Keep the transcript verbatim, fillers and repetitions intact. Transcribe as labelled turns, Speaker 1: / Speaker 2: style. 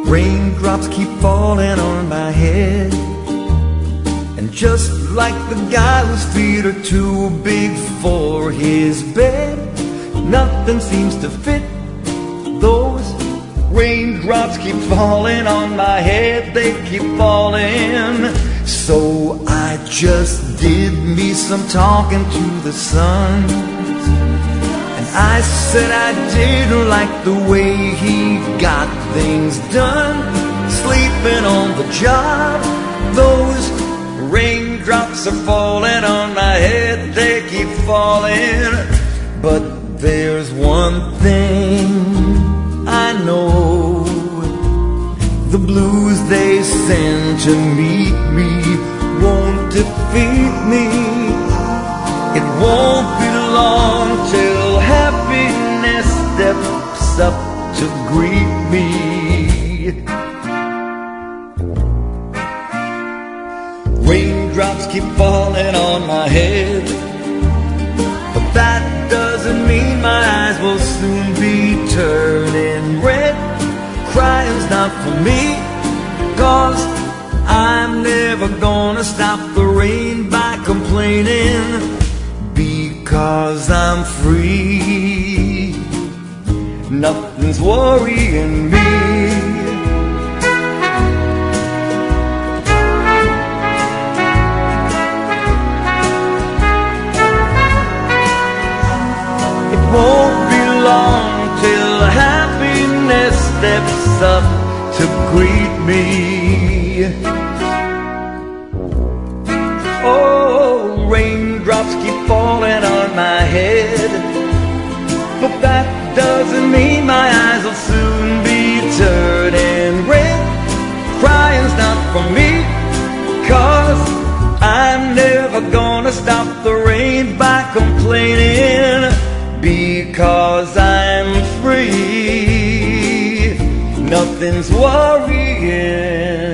Speaker 1: Raindrops keep falling on my head, and just like the guy whose feet are too big for his bed, nothing seems to fit. Those raindrops keep falling on my head, they keep falling. So I just did me some talking to the sun, and I said I didn't like the way he got things done, sleeping on the job. Those raindrops are falling on my head, they keep falling. But there's one thing I know, the blues they send to meet me won't defeat me. It won't be long till happiness steps up to greet me. Raindrops keep falling on my head, but that doesn't mean my eyes will soon be turning red. Crying's not for me, 'cause I'm never gonna stop the rain by complaining, because I'm free. Nothing's worrying me. It won't be long till happiness steps up to greet me. Oh, raindrops keep falling on my head, but that doesn't mean my eyes will soon be turning red. Crying's not for me, 'cause I'm never gonna stop the rain by complaining, because I'm free. Nothing's worrying